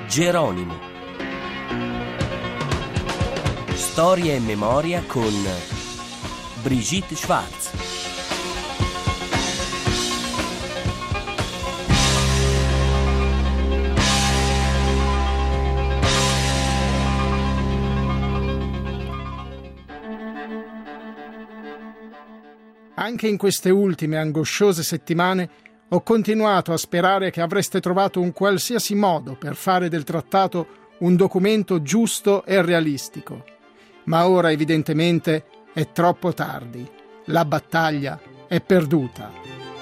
Geronimo. Storia e memoria con Brigitte Schwarz. Anche in queste ultime angosciose settimane ho continuato a sperare che avreste trovato un qualsiasi modo per fare del trattato un documento giusto e realistico. Ma ora evidentemente è troppo tardi. La battaglia è perduta.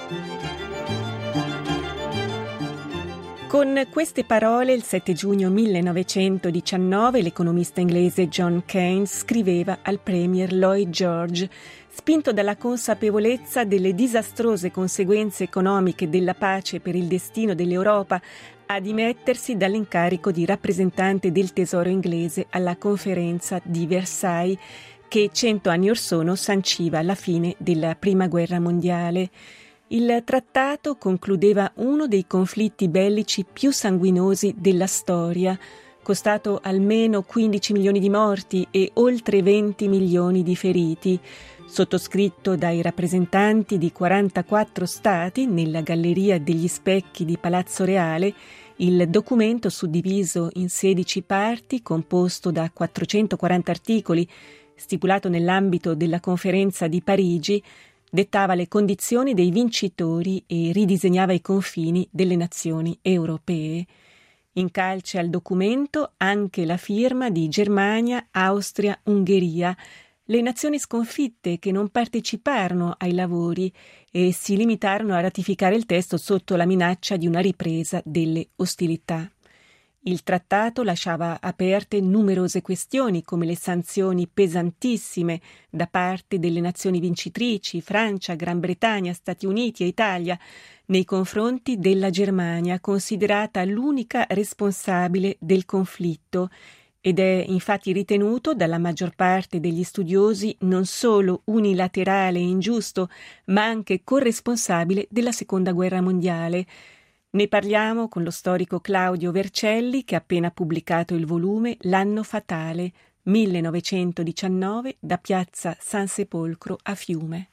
Con queste parole, il 7 giugno 1919, l'economista inglese John Keynes scriveva al premier Lloyd George, spinto dalla consapevolezza delle disastrose conseguenze economiche della pace per il destino dell'Europa, a dimettersi dall'incarico di rappresentante del tesoro inglese alla conferenza di Versailles, che 100 anni or sono sanciva la fine della Prima Guerra Mondiale. Il trattato concludeva uno dei conflitti bellici più sanguinosi della storia, costato almeno 15 milioni di morti e oltre 20 milioni di feriti, sottoscritto dai rappresentanti di 44 stati nella Galleria degli Specchi di Palazzo Reale. Il documento, suddiviso in 16 parti, composto da 440 articoli, stipulato nell'ambito della Conferenza di Parigi, dettava le condizioni dei vincitori e ridisegnava i confini delle nazioni europee. In calce al documento anche la firma di Germania, Austria, Ungheria, le nazioni sconfitte che non parteciparono ai lavori e si limitarono a ratificare il testo sotto la minaccia di una ripresa delle ostilità. Il trattato lasciava aperte numerose questioni, come le sanzioni pesantissime da parte delle nazioni vincitrici, Francia, Gran Bretagna, Stati Uniti e Italia, nei confronti della Germania, considerata l'unica responsabile del conflitto, ed è infatti ritenuto dalla maggior parte degli studiosi non solo unilaterale e ingiusto, ma anche corresponsabile della Seconda Guerra Mondiale. Ne parliamo con lo storico Claudio Vercelli, che ha appena pubblicato il volume L'anno fatale, 1919, da piazza San Sepolcro a Fiume.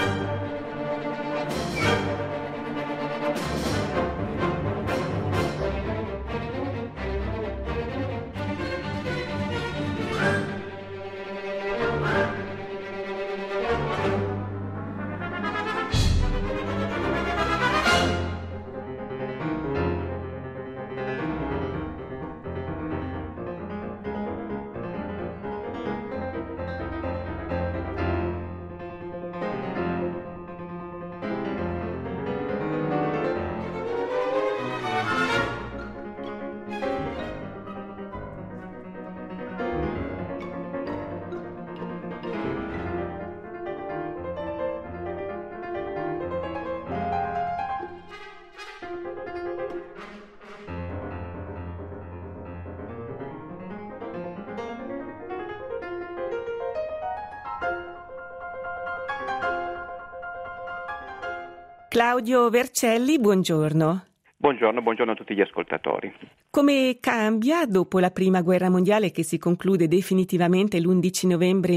Claudio Vercelli, buongiorno. Buongiorno a tutti gli ascoltatori. Come cambia, dopo la Prima Guerra Mondiale che si conclude definitivamente l'11 novembre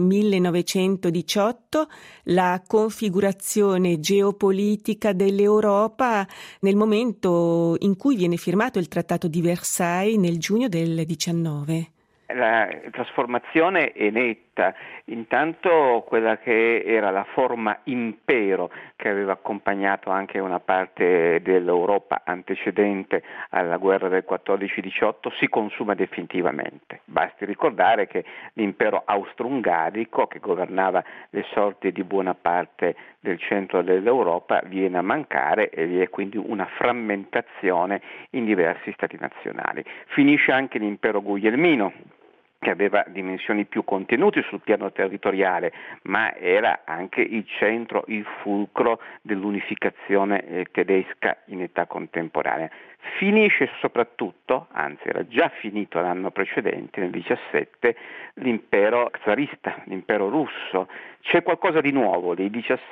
1918, la configurazione geopolitica dell'Europa nel momento in cui viene firmato il Trattato di Versailles nel giugno del 19? La trasformazione è netta, intanto quella che era la forma impero che aveva accompagnato anche una parte dell'Europa antecedente alla guerra del 14-18 si consuma definitivamente. Basti ricordare che l'impero austro-ungarico, che governava le sorti di buona parte del centro dell'Europa, viene a mancare e vi è quindi una frammentazione in diversi stati nazionali. Finisce anche l'impero guglielmino, che aveva dimensioni più contenute sul piano territoriale, ma era anche il centro, il fulcro dell'unificazione tedesca in età contemporanea. Finisce soprattutto, anzi era già finito l'anno precedente, nel 17, l'impero tsarista, l'impero russo. C'è qualcosa di nuovo, il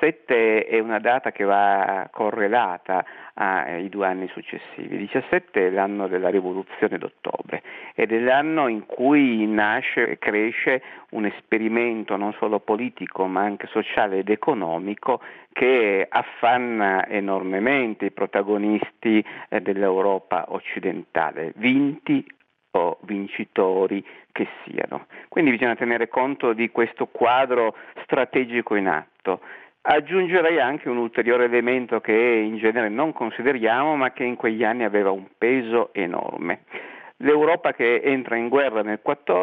17 è una data che va correlata ai 2 anni successivi. Il 17 è l'anno della rivoluzione d'ottobre ed è l'anno in cui nasce e cresce un esperimento non solo politico ma anche sociale ed economico che affanna enormemente i protagonisti dell'Europa occidentale, vinti o vincitori che siano. Quindi bisogna tenere conto di questo quadro strategico in atto. Aggiungerei anche un ulteriore elemento che in genere non consideriamo ma che in quegli anni aveva un peso enorme. L'Europa che entra in guerra nel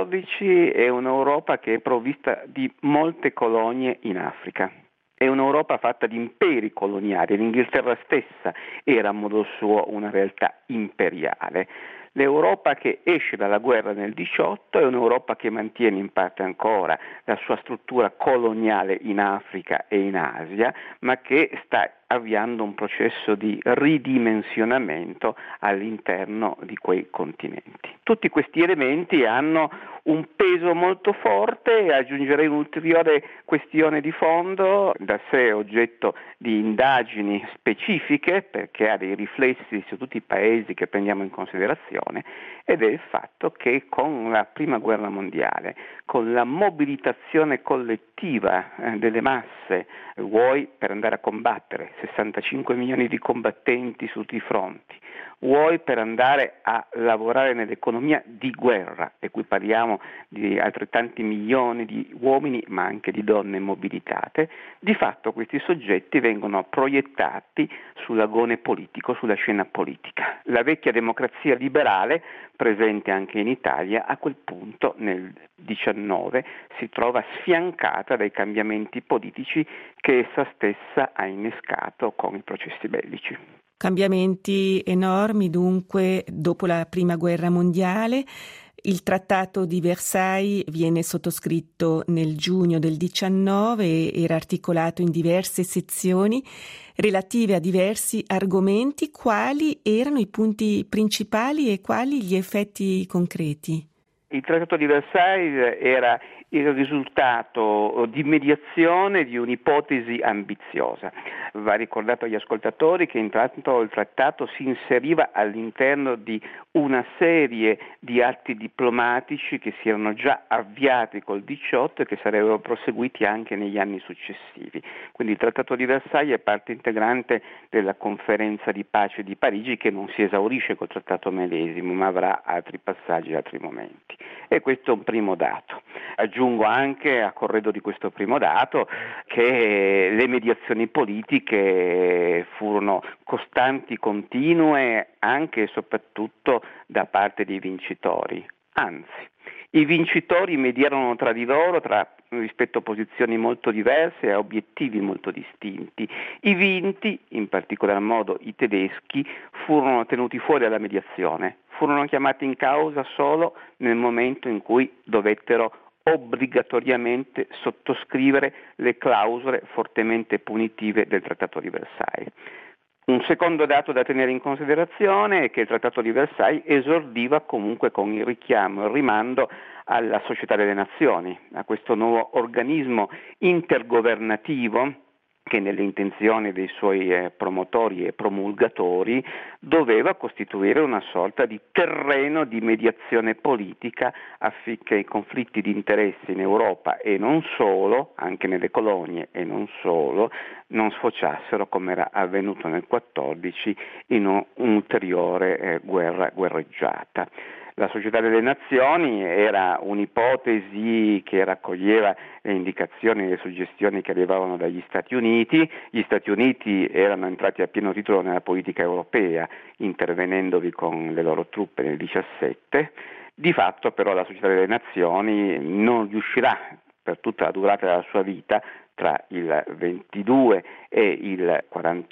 14 è un'Europa che è provvista di molte colonie in Africa. È un'Europa fatta di imperi coloniali, l'Inghilterra stessa era a modo suo una realtà imperiale. L'Europa che esce dalla guerra nel 18 è un'Europa che mantiene in parte ancora la sua struttura coloniale in Africa e in Asia, ma che sta avviando un processo di ridimensionamento all'interno di quei continenti. Tutti questi elementi hanno un peso molto forte e aggiungerei un'ulteriore questione di fondo, da sé oggetto di indagini specifiche perché ha dei riflessi su tutti i paesi che prendiamo in considerazione, ed è il fatto che con la Prima Guerra Mondiale, con la mobilitazione collettiva delle masse, vuoi per andare a combattere 65 milioni di combattenti su tutti i fronti, vuoi per andare a lavorare nell'economia di guerra, e qui parliamo di altrettanti milioni di uomini ma anche di donne mobilitate, di fatto questi soggetti vengono proiettati sull'agone politico, sulla scena politica. La vecchia democrazia liberale, presente anche in Italia, a quel punto nel 19 si trova sfiancata dai cambiamenti politici che essa stessa ha innescato con i processi bellici. Cambiamenti enormi dunque dopo la Prima Guerra Mondiale. Il Trattato di Versailles viene sottoscritto nel giugno del 19 e era articolato in diverse sezioni relative a diversi argomenti. Quali erano i punti principali e quali gli effetti concreti? Il Trattato di Versailles era il risultato di mediazione di un'ipotesi ambiziosa. Va ricordato agli ascoltatori che intanto il trattato si inseriva all'interno di una serie di atti diplomatici che si erano già avviati col 18 e che sarebbero proseguiti anche negli anni successivi. Quindi il Trattato di Versailles è parte integrante della conferenza di pace di Parigi, che non si esaurisce col trattato medesimo ma avrà altri passaggi e altri momenti. E questo è un primo dato. Aggiungo anche, a corredo di questo primo dato, che le mediazioni politiche furono costanti, continue, anche e soprattutto da parte dei vincitori. Anzi, i vincitori mediarono tra di loro rispetto a posizioni molto diverse e a obiettivi molto distinti. I vinti, in particolar modo i tedeschi, furono tenuti fuori dalla mediazione, furono chiamati in causa solo nel momento in cui dovettero obbligatoriamente sottoscrivere le clausole fortemente punitive del Trattato di Versailles. Un secondo dato da tenere in considerazione è che il Trattato di Versailles esordiva comunque con il richiamo e il rimando alla Società delle Nazioni, a questo nuovo organismo intergovernativo che nelle intenzioni dei suoi promotori e promulgatori doveva costituire una sorta di terreno di mediazione politica affinché i conflitti di interesse in Europa e non solo, anche nelle colonie e non solo, non sfociassero, come era avvenuto nel 14, in un'ulteriore guerreggiata. La Società delle Nazioni era un'ipotesi che raccoglieva le indicazioni e le suggestioni che arrivavano dagli Stati Uniti. Gli Stati Uniti erano entrati a pieno titolo nella politica europea, intervenendovi con le loro truppe nel 17. Di fatto però la Società delle Nazioni non riuscirà per tutta la durata della sua vita tra il 22 e il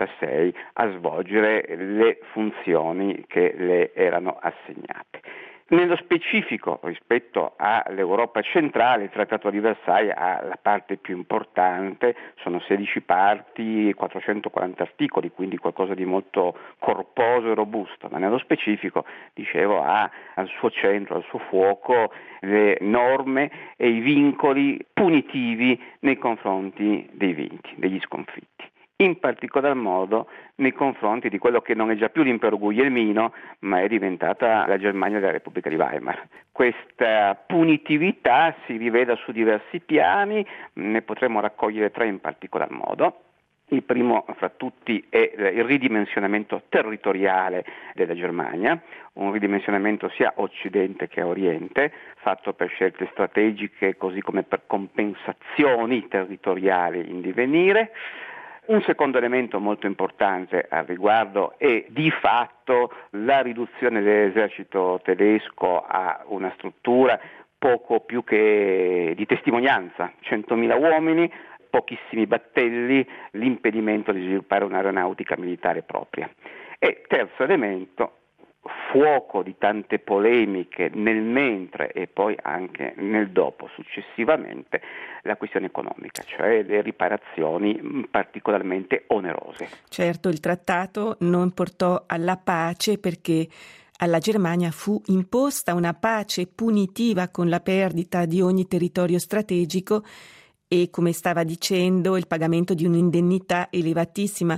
46 a svolgere le funzioni che le erano assegnate. Nello specifico, rispetto all'Europa centrale, il Trattato di Versailles ha la parte più importante, sono 16 parti, 440 articoli, quindi qualcosa di molto corposo e robusto, ma nello specifico, dicevo, ha al suo centro, al suo fuoco, le norme e i vincoli punitivi nei confronti dei vinti, degli sconfitti. In particolar modo nei confronti di quello che non è già più l'impero guglielmino, ma è diventata la Germania della Repubblica di Weimar. Questa punitività si rivela su diversi piani, ne potremmo raccogliere tre in particolar modo. Il primo fra tutti è il ridimensionamento territoriale della Germania, un ridimensionamento sia a occidente che a oriente, fatto per scelte strategiche così come per compensazioni territoriali in divenire. Un secondo elemento molto importante al riguardo è di fatto la riduzione dell'esercito tedesco a una struttura poco più che di testimonianza, 100.000 uomini, pochissimi battelli, l'impedimento di sviluppare un'aeronautica militare propria. E terzo elemento, fuoco di tante polemiche nel mentre e poi anche nel dopo, successivamente, la questione economica, cioè le riparazioni particolarmente onerose. Certo, il trattato non portò alla pace perché alla Germania fu imposta una pace punitiva con la perdita di ogni territorio strategico e, come stava dicendo, il pagamento di un'indennità elevatissima,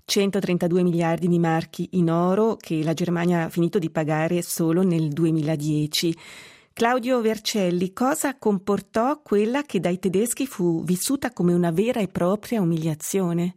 132 miliardi di marchi in oro che la Germania ha finito di pagare solo nel 2010. Claudio Vercelli, cosa comportò quella che dai tedeschi fu vissuta come una vera e propria umiliazione?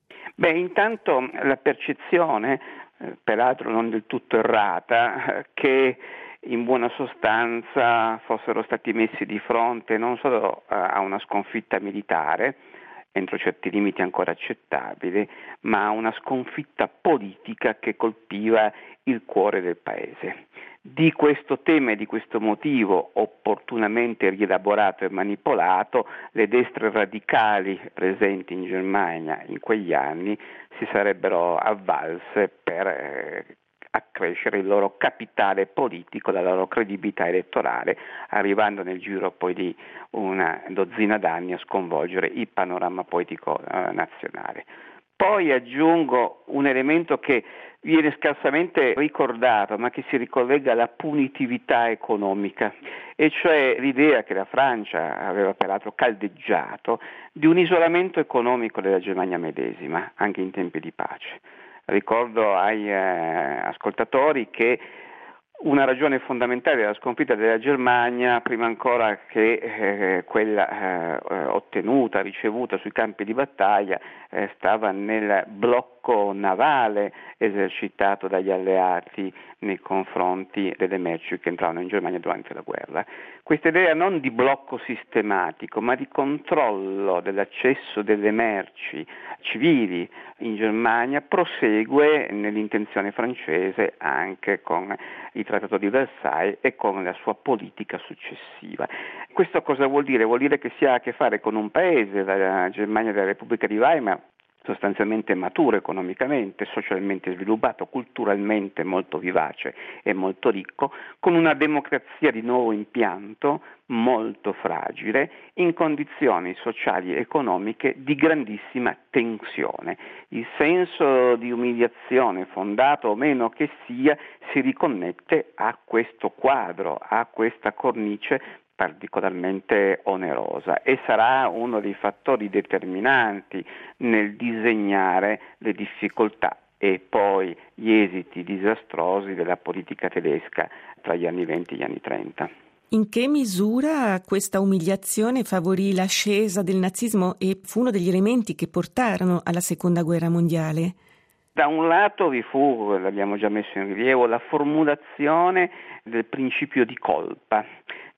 Intanto la percezione, peraltro non del tutto errata, che in buona sostanza fossero stati messi di fronte non solo a una sconfitta militare, entro certi limiti ancora accettabili, ma a una sconfitta politica che colpiva il cuore del paese. Di questo tema e di questo motivo, opportunamente rielaborato e manipolato, le destre radicali presenti in Germania in quegli anni si sarebbero avvalse per accrescere il loro capitale politico, la loro credibilità elettorale, arrivando nel giro poi di una dozzina d'anni a sconvolgere il panorama politico nazionale. Poi aggiungo un elemento che viene scarsamente ricordato, ma che si ricollega alla punitività economica, e cioè l'idea che la Francia aveva peraltro caldeggiato di un isolamento economico della Germania medesima, anche in tempi di pace. Ricordo agli ascoltatori che una ragione fondamentale della sconfitta della Germania, prima ancora che quella ottenuta, ricevuta sui campi di battaglia, stava nel blocco navale esercitato dagli alleati nei confronti delle merci che entravano in Germania durante la guerra. Questa idea non di blocco sistematico, ma di controllo dell'accesso delle merci civili in Germania prosegue nell'intenzione francese anche con il Trattato di Versailles e con la sua politica successiva. Questo cosa vuol dire? Vuol dire che si ha a che fare con un paese, la Germania della Repubblica di Weimar, sostanzialmente maturo economicamente, socialmente sviluppato, culturalmente molto vivace e molto ricco, con una democrazia di nuovo impianto molto fragile, in condizioni sociali e economiche di grandissima tensione. Il senso di umiliazione, fondato o meno che sia, si riconnette a questo quadro, a questa cornice particolarmente onerosa, e sarà uno dei fattori determinanti nel disegnare le difficoltà e poi gli esiti disastrosi della politica tedesca tra gli anni 20 e gli anni 30. In che misura questa umiliazione favorì l'ascesa del nazismo e fu uno degli elementi che portarono alla Seconda Guerra Mondiale? Da un lato vi fu, l'abbiamo già messo in rilievo, la formulazione del principio di colpa,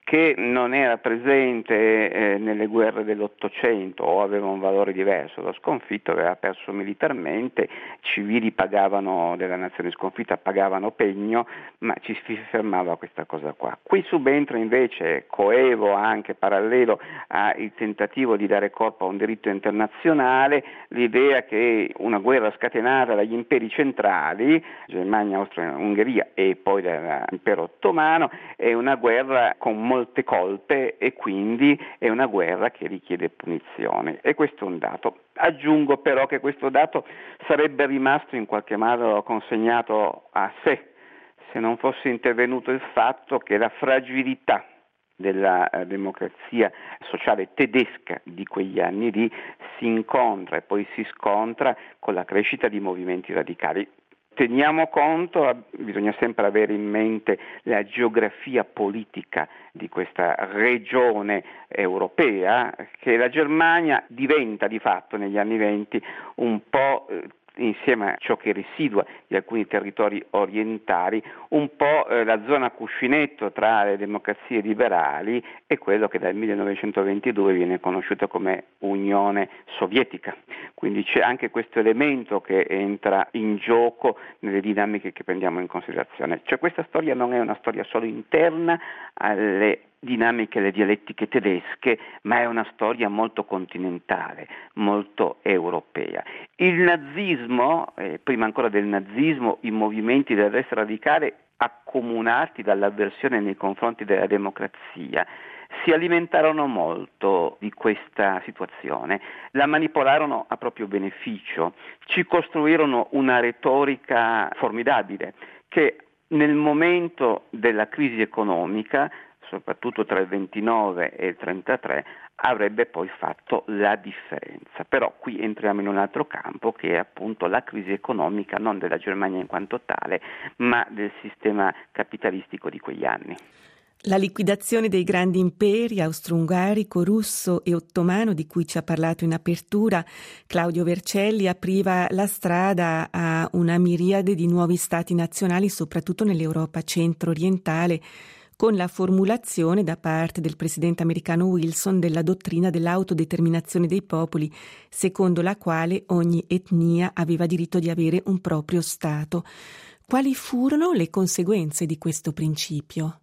che non era presente nelle guerre dell'Ottocento o aveva un valore diverso. Lo sconfitto aveva perso militarmente, civili pagavano, della nazione sconfitta pagavano pegno, ma ci si fermava a questa cosa qua. Qui subentra invece, coevo anche parallelo al tentativo di dare corpo a un diritto internazionale, l'idea che una guerra scatenata dagli imperi centrali, Germania, Austria, Ungheria e poi dall'impero ottomano, è una guerra con molte colpe e quindi è una guerra che richiede punizione, e questo è un dato. Aggiungo però che questo dato sarebbe rimasto in qualche modo consegnato a sé se non fosse intervenuto il fatto che la fragilità della democrazia sociale tedesca di quegli anni lì si incontra e poi si scontra con la crescita di movimenti radicali. Teniamo conto, bisogna sempre avere in mente la geografia politica di questa regione europea, che la Germania diventa di fatto negli anni '20 un po' insieme a ciò che residua di alcuni territori orientali, un po' la zona cuscinetto tra le democrazie liberali e quello che dal 1922 viene conosciuto come Unione Sovietica. Quindi c'è anche questo elemento che entra in gioco nelle dinamiche che prendiamo in considerazione. Cioè questa storia non è una storia solo interna alle dinamiche, le dialettiche tedesche, ma è una storia molto continentale, molto europea. Il nazismo, prima ancora del nazismo, i movimenti della destra radicale accomunati dall'avversione nei confronti della democrazia si alimentarono molto di questa situazione, la manipolarono a proprio beneficio, ci costruirono una retorica formidabile che nel momento della crisi economica, soprattutto tra il 29 e il 33, avrebbe poi fatto la differenza. Però qui entriamo in un altro campo, che è appunto la crisi economica non della Germania in quanto tale, ma del sistema capitalistico di quegli anni. La liquidazione dei grandi imperi austro-ungarico, russo e ottomano, di cui ci ha parlato in apertura Claudio Vercelli, apriva la strada a una miriade di nuovi stati nazionali, soprattutto nell'Europa centro-orientale, con la formulazione da parte del presidente americano Wilson della dottrina dell'autodeterminazione dei popoli, secondo la quale ogni etnia aveva diritto di avere un proprio Stato. Quali furono le conseguenze di questo principio?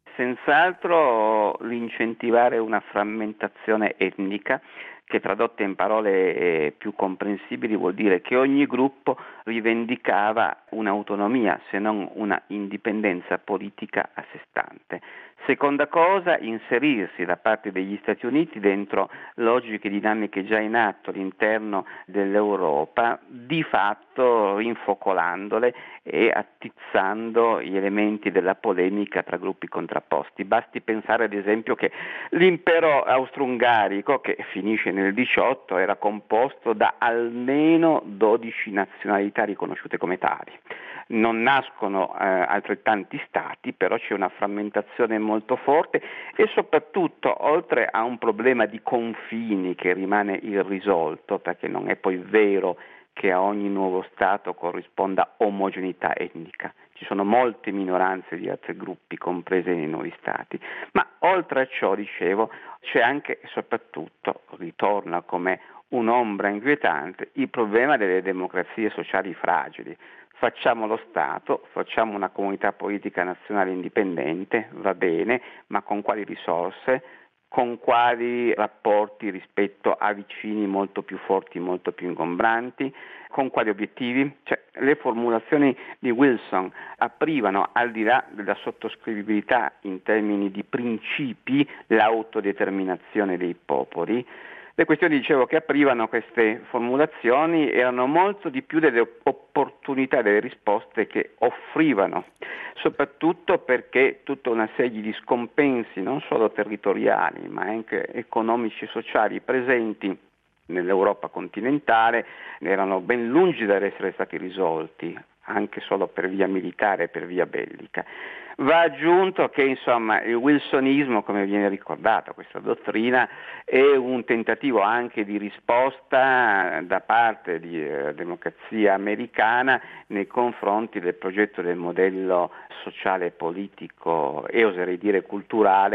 Senz'altro l'incentivare una frammentazione etnica che, tradotta in parole più comprensibili, vuol dire che ogni gruppo rivendicava un'autonomia, se non una indipendenza politica a sé stante. Seconda cosa, inserirsi da parte degli Stati Uniti dentro logiche dinamiche già in atto all'interno dell'Europa, di fatto rinfocolandole e attizzando gli elementi della polemica tra gruppi contrapposti. Basti pensare ad esempio che l'impero austro-ungarico, che finisce nel 18, era composto da almeno 12 nazionalità riconosciute come tali. Non nascono altrettanti stati, però c'è una frammentazione molto forte e soprattutto, oltre a un problema di confini che rimane irrisolto, perché non è poi vero che a ogni nuovo Stato corrisponda omogeneità etnica. Ci sono molte minoranze di altri gruppi comprese nei nuovi Stati, ma oltre a ciò, dicevo, c'è anche e soprattutto, ritorna come un'ombra inquietante, il problema delle democrazie sociali fragili. Facciamo lo Stato, facciamo una comunità politica nazionale indipendente, va bene, ma con quali risorse, con quali rapporti rispetto a vicini molto più forti, molto più ingombranti, con quali obiettivi? Cioè, le formulazioni di Wilson aprivano, al di là della sottoscrivibilità in termini di principi, l'autodeterminazione dei popoli. Le questioni, dicevo, che aprivano queste formulazioni erano molto di più delle opportunità, delle risposte che offrivano, soprattutto perché tutta una serie di scompensi, non solo territoriali, ma anche economici e sociali presenti nell'Europa continentale, erano ben lungi dall'essere stati risolti, anche solo per via militare, per via bellica. Va aggiunto che insomma il wilsonismo, come viene ricordato, questa dottrina, è un tentativo anche di risposta da parte di democrazia americana nei confronti del progetto del modello sociale, politico e oserei dire culturale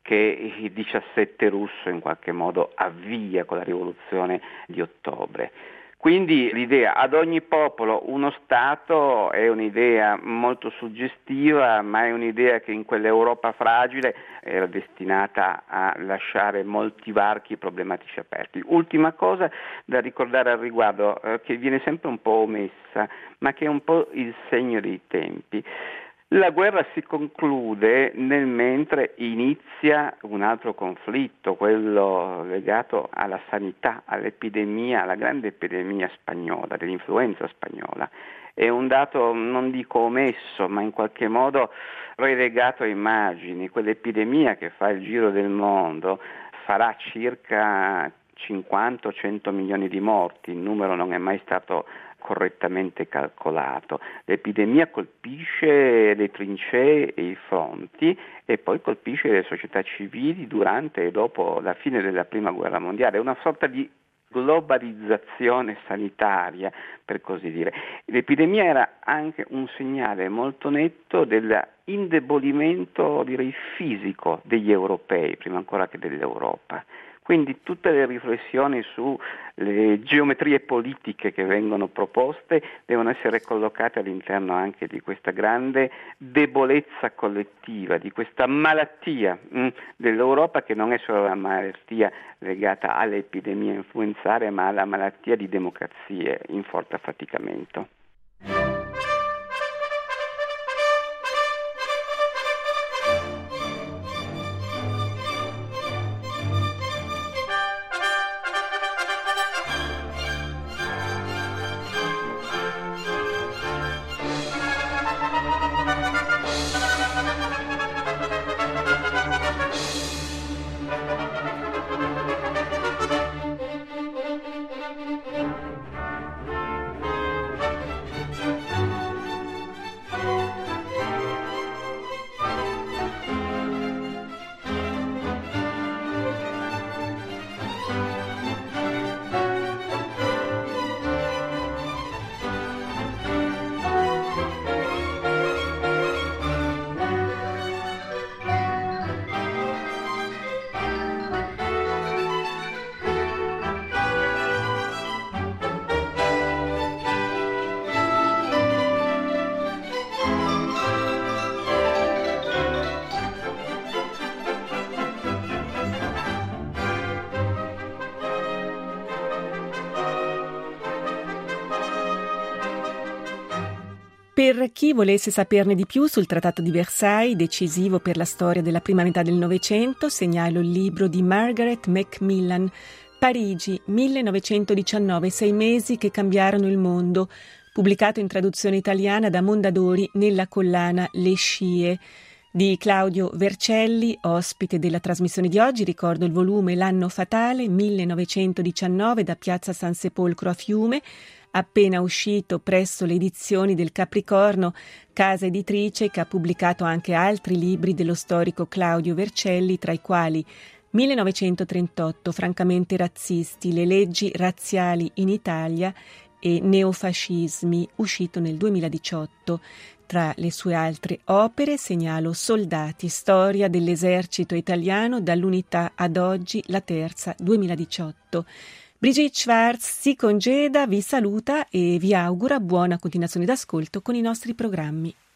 che il 17 russo in qualche modo avvia con la rivoluzione di ottobre. Quindi l'idea ad ogni popolo uno Stato è un'idea molto suggestiva, ma è un'idea che in quell'Europa fragile era destinata a lasciare molti varchi problematici aperti. Ultima cosa da ricordare al riguardo, che viene sempre un po' omessa, ma che è un po' il segno dei tempi. La guerra si conclude nel mentre inizia un altro conflitto, quello legato alla sanità, all'epidemia, alla grande epidemia spagnola, dell'influenza spagnola. È un dato, non dico omesso, ma in qualche modo relegato a immagini. Quell'epidemia che fa il giro del mondo farà circa 50-100 milioni di morti, il numero non è mai stato correttamente calcolato. L'epidemia colpisce le trincee e i fronti e poi colpisce le società civili durante e dopo la fine della Prima Guerra Mondiale. È una sorta di globalizzazione sanitaria, per così dire. L'epidemia era anche un segnale molto netto dell'indebolimento, direi, fisico degli europei, prima ancora che dell'Europa. Quindi tutte le riflessioni sulle geometrie politiche che vengono proposte devono essere collocate all'interno anche di questa grande debolezza collettiva, di questa malattia dell'Europa, che non è solo una malattia legata all'epidemia influenzaria, ma alla malattia di democrazie in forte affaticamento. Per chi volesse saperne di più sul Trattato di Versailles, decisivo per la storia della prima metà del Novecento, segnalo il libro di Margaret Macmillan, Parigi, 1919, 6 mesi che cambiarono il mondo, pubblicato in traduzione italiana da Mondadori nella collana Le Scie. Di Claudio Vercelli, ospite della trasmissione di oggi, ricordo il volume L'anno fatale, 1919, da Piazza San Sepolcro a Fiume, appena uscito presso le edizioni del Capricorno, casa editrice che ha pubblicato anche altri libri dello storico Claudio Vercelli, tra i quali 1938, francamente razzisti, le leggi razziali in Italia e neofascismi, uscito nel 2018. Tra le sue altre opere segnalo Soldati, storia dell'esercito italiano dall'unità ad oggi, la terza, 2018. Brigitte Schwartz si congeda, vi saluta e vi augura buona continuazione d'ascolto con i nostri programmi.